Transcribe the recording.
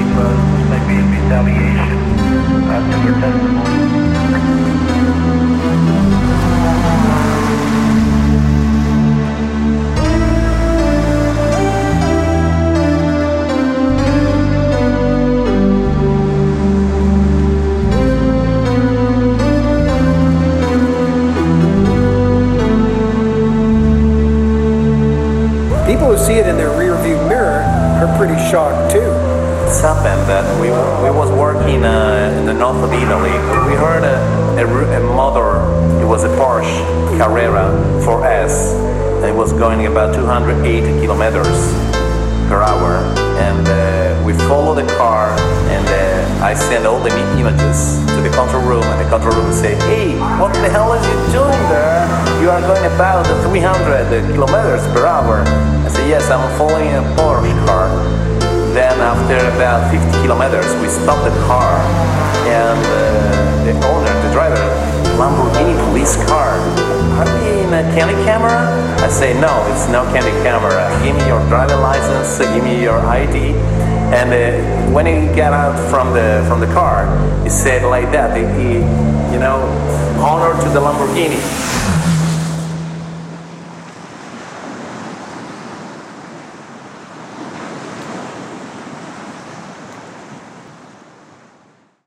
was maybe a retaliation after her testimony. People who see it in their rear view mirror are pretty shocked too. It's happened that we was working in the north of Italy. We heard a motor. It was a Porsche Carrera 4S, and it was going about 280 kilometers per hour. And we followed the car, and I sent all the images to the control room, and the control room said, "Hey, what the hell are you doing there? You are going about 300 kilometers per hour." I said, "Yes, I'm following a Porsche car." Then after about 50 kilometers, we stopped the car, and the owner, the driver, Lamborghini police car, "Are we in a candy camera?" I say, "No, it's no candy camera. Give me your driving license, give me your ID." And when he got out from the car, he said like that, he honor to the Lamborghini.